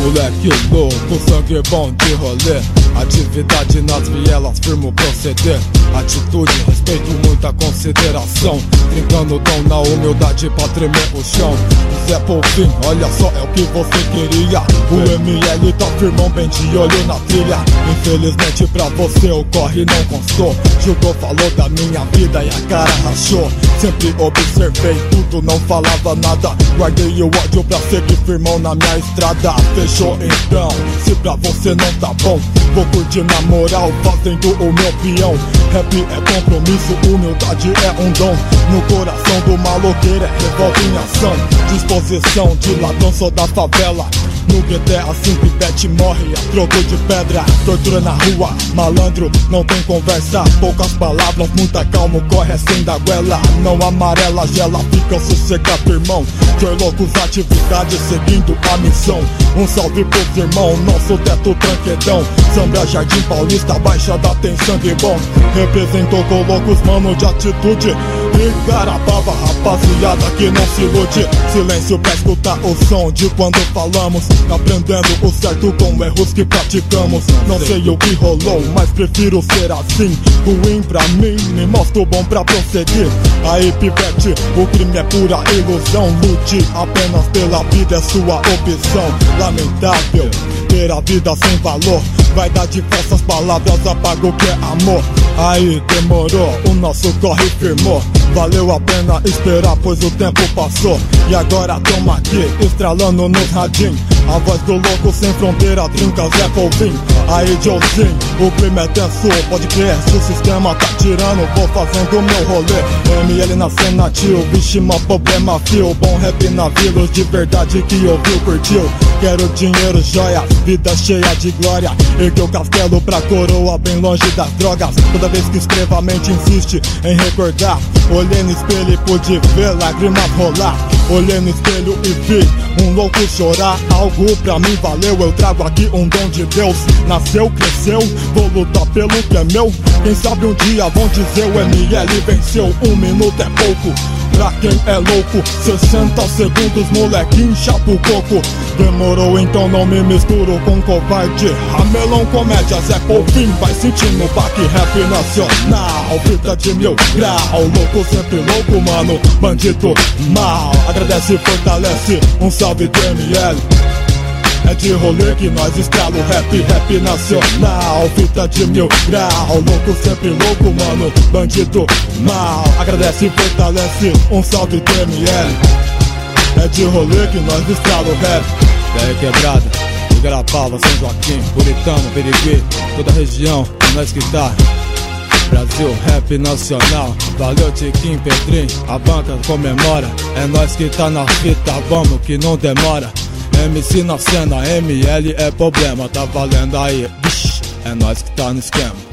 Moleque louco, sangue bom de rolê. Atividade nas vielas, firmo proceder. Atitude, respeito, muita consideração. Trincando o dom na humildade pra tremer o chão. Zé Polvinho, olha só, é o que você queria. O ML tá firmão, bem de olho na trilha. Infelizmente pra você o corre não constou. Julgou, falou da minha vida e a cara rachou. Sempre observei tudo, não falava nada. Guardei o ódio pra seguir firmão na minha estrada. Fechou então, se pra você não tá bom, vou curtir na moral, fazendo o meu peão. Rap é compromisso, humildade é um dom. No coração do maloqueiro é revolta em ação. Disposição de ladrão, sou da favela. No GTA assim pivete morre a troco de pedra. Tortura na rua, malandro, não tem conversa. Poucas palavras, muita calma, corre assim da goela. Não amarela, gela, fica sossegado, irmão. Ser loucos, atividade, seguindo a missão. Um salve pros irmão, nosso teto tranquedão. Samba Jardim Paulista, Baixada tem sangue bom. Representou com loucos, mano de atitude. E Garabava, rapaziada que não se ilude. Silêncio pra escutar o som de quando falamos. Aprendendo o certo com erros que praticamos. Não sei o que rolou, mas prefiro ser assim. Ruim pra mim, me mostra o bom pra prosseguir. Aí pivete, o crime é pura ilusão. Lute apenas pela vida, é sua opção. Lamentável ter a vida sem valor. Vai dar de falsas palavras, apaga o que é amor. Aí demorou, o nosso corre firmou. Valeu a pena esperar, pois o tempo passou. E agora tamo aqui, estralando nos radinhos. A voz do louco sem fronteira, trinca Zé Polvinho. Aí Joãozinho, o clima é tenso, pode crer. Se o sistema tá tirando, vou fazendo meu rolê. ML na cena, tio, vixe, mó problema, fio. Bom rap na vila, de verdade que ouviu, curtiu. Quero dinheiro, joia, vida cheia de glória. Ergueu o castelo pra coroa, bem longe das drogas. Toda vez que escrevo a mente insiste em recordar. Olhei no espelho e pude ver lágrimas rolar. Olhei no espelho e vi um louco chorar. Algo pra mim valeu, eu trago aqui um dom de Deus. Nasceu, cresceu, vou lutar pelo que é meu. Quem sabe um dia vão dizer o ML venceu. 1 minuto é pouco pra quem é louco. 60 segundos, molequinho, chapa o coco. Demorou, então não me misturo com covarde. Ramelão comédia, Zé Polvinho, vai sentindo o baque rap nacional. Fita de 1000 grau, louco sempre louco, mano. Bandido mal, agradece e fortalece. Um salve do ML. É de rolê que nós estrala o rap nacional. Fita de 1000 grau, louco sempre louco, mano. Bandido mal, agradece e fortalece. Um salve do ML. É de rolê que nós estrala o rap. E aí quebrada, Igarapava, São Joaquim, Buritama, Birigui, toda a região, é nós que tá. Brasil, rap nacional. Valeu Tiquinho, Pedrinho, a banca comemora. É nós que tá na fita, vamos que não demora. MC na cena, ML é problema, tá valendo aí, bicho, é nós que tá no esquema.